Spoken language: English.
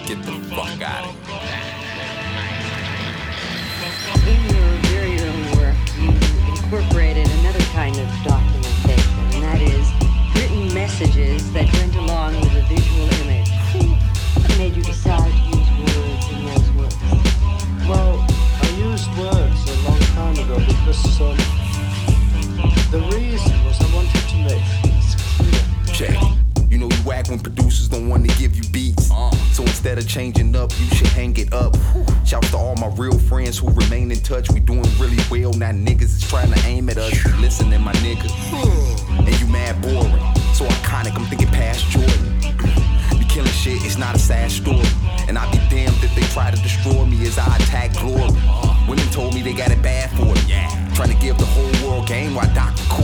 Get the fuck out of here. In your very own work, you incorporated another kind of documentation, and that is written messages that went along with a visual image. What made you decide to use words in those works? Well, I used words a long time ago because the reason was I wanted to make things clear. Check. You know you whack when producers don't want to give you beats. So instead of changing up, you should hang it up. Shouts to all my real friends who remain in touch. We doing really well, now niggas is trying to aim at us. Listening, my nigga.